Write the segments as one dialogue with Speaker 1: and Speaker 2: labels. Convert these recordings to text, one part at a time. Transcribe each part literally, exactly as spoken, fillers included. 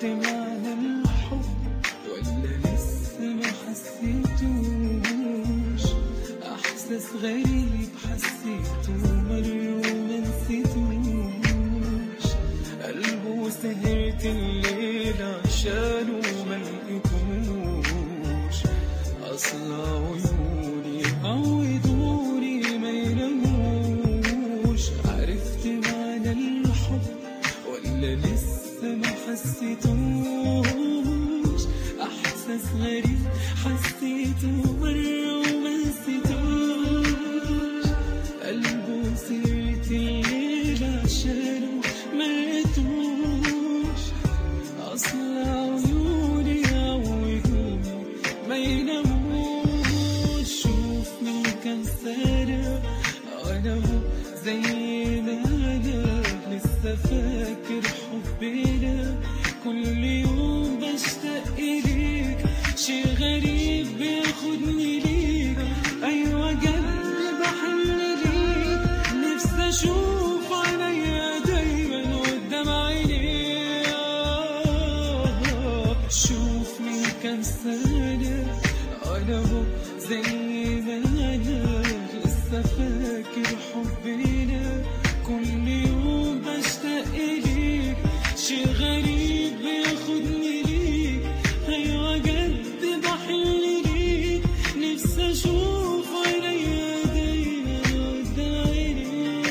Speaker 1: عرفت معنى الحب ولا لسه ما حسيتوش؟ احساس غريب حسيته مرة وما نسيتوش. قلبه سهرت الليل عشانه ما لقيتوش. اصل عيوني عودوني ما يناموش. عرفت معنى الحب ولا لسه ما حسيتوش؟ احساس غريب حسيته مرة وما نسيتوش. قلبه سهرت الليل عشانه ما لقيتوش. اصل عيوني عودوني ما يناموش. شوف من كام سنة انا هو زي ما انا لسه فاكر حبنا. كل يوم بشتاق إليك شي غريب بياخدني ليك. أيوة جد بحن ليك نفسي أشوف عينيا دايما قدام عينيك. شوف من كام سنة أنا هو زي ما أنا لسه فاكر حبنا. كل يوم بشتاق إليك شي غريب بياخدني ليك. أيوة جد بحن ليك نفسي أشوف عينيا دايما قدام عينيك.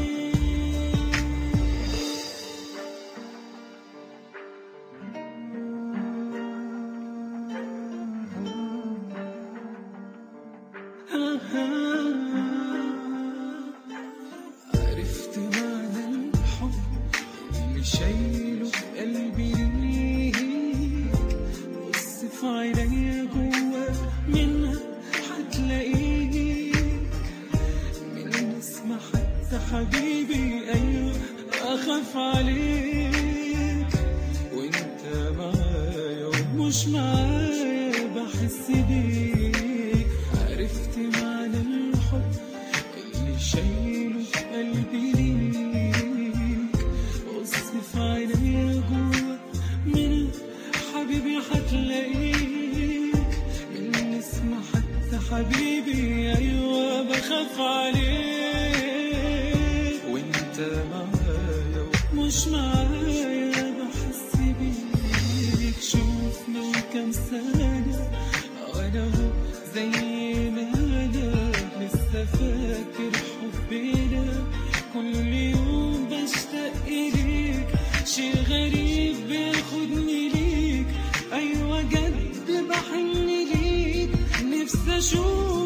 Speaker 1: عرفت معنى الحب اللي شايله في قلبي ليك. بص في عينيا جواك منها هتلاقيك. من اسمع حتى حبيبي أيوة أخاف عليك. وانت معايا ومش معايا بحس بيك. عرفت معنى الحب اللي شايله في قلبي ليك. بص في عينيا جواك من حبيبي هتلاقيك. من اسمع حتى حبيبي أيوة بخاف عليك. وانت معايا ومش معايا بحس بيك. شوف من كام سنة أنا هو زي ما أنا لسه فاكر حبنا. كل يوم بشتاق إليك شي غريب بياخدني ليك. أيوة جد بحن ليك نفسي أشوف